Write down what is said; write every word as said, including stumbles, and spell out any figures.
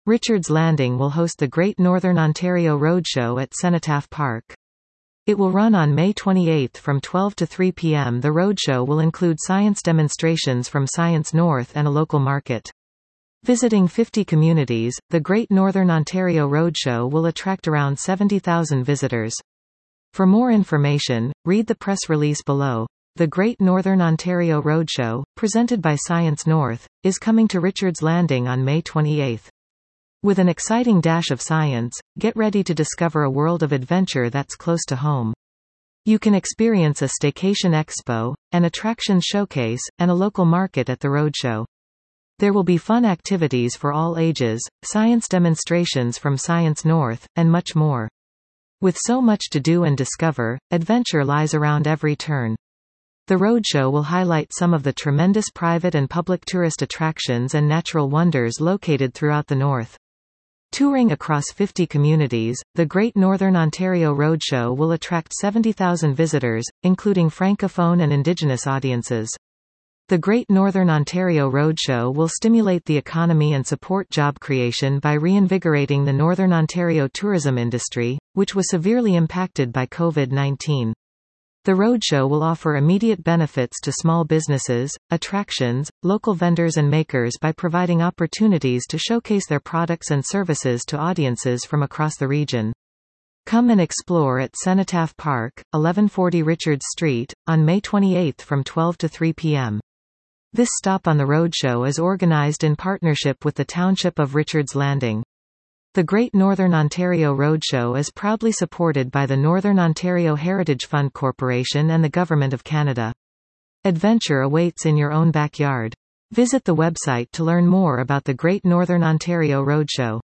Richards Landing will host the Great Northern Ontario Roadshow at Cenotaph Park. It will run on May twenty-eighth from twelve to three p m The roadshow will include science demonstrations from Science North and a local market. Visiting fifty communities, the Great Northern Ontario Roadshow will attract around seventy thousand visitors. For more information, read the press release below. The Great Northern Ontario Roadshow, presented by Science North, is coming to Richards Landing on May twenty-eighth. With an exciting dash of science, get ready to discover a world of adventure that's close to home. You can experience a staycation expo, an attraction showcase, and a local market at the roadshow. There will be fun activities for all ages, science demonstrations from Science North, and much more. With so much to do and discover, adventure lies around every turn. The roadshow will highlight some of the tremendous private and public tourist attractions and natural wonders located throughout the North. Touring across fifty communities, the Great Northern Ontario Roadshow will attract seventy thousand visitors, including Francophone and Indigenous audiences. The Great Northern Ontario Roadshow will stimulate the economy and support job creation by reinvigorating the Northern Ontario tourism industry, which was severely impacted by COVID nineteen. The roadshow will offer immediate benefits to small businesses, attractions, local vendors and makers by providing opportunities to showcase their products and services to audiences from across the region. Come and explore at Cenotaph Park, eleven forty Richards Street, on May twenty-eighth from twelve to three p m This stop on the roadshow is organized in partnership with the Township of Richards Landing. The Great Northern Ontario Roadshow is proudly supported by the Northern Ontario Heritage Fund Corporation and the Government of Canada. Adventure awaits in your own backyard. Visit the website to learn more about the Great Northern Ontario Roadshow.